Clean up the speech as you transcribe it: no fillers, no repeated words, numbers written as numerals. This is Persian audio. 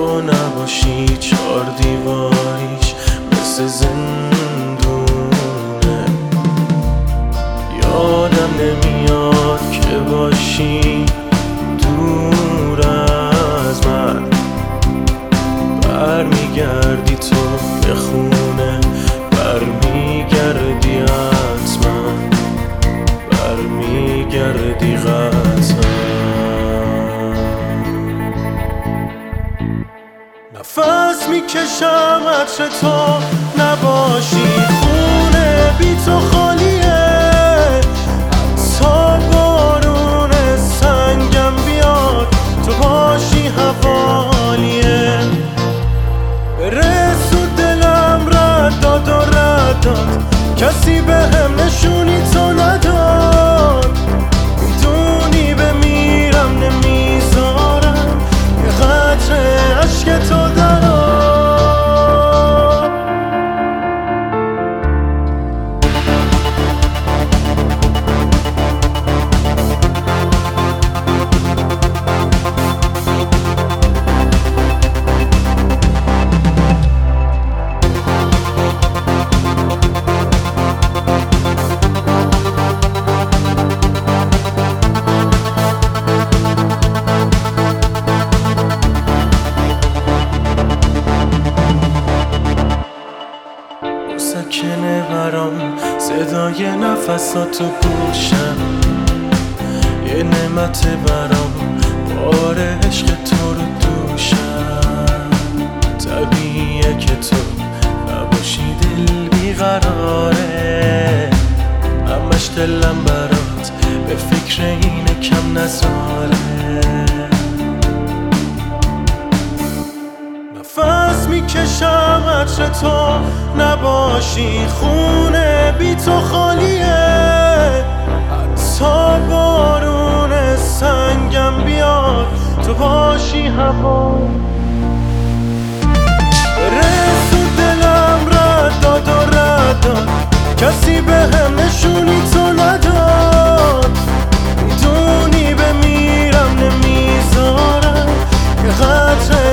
تو نباشی چار دیواریش مثل زندونه. یادم نمیاد که باشی دور از من، برمیگردی تو به خونه، برمیگردی حتما، برمیگردی قطعا. نفس میکشم عطر تو نباشی، خونه بی تو خالیه، حتی بارون سنگم بیاد تو باشی حوالیه. برس و دلم رد داد و رد داد، کسی به هم نشونی تو نداد. میدونی بمیرم نمیذارم یه قطره عشق تو در آب. سکنه برام صدای نفساتو گوشم، یه نعمت برام بار عشق تو رو دوشم. طبیعیه که تو نباشی دل بیقراره، همش دلم برات به فکر اینه کم نذاره. نفس میکشم عطر تو نباشی، خونه بی تو خالیه، حتی بارون سنگم بیاد تو باشی هوا. رس و دلم رد داد و رد داد، کسی به هم نشونی تو نداد. میدونی بمیرم نمیذارم یه قطره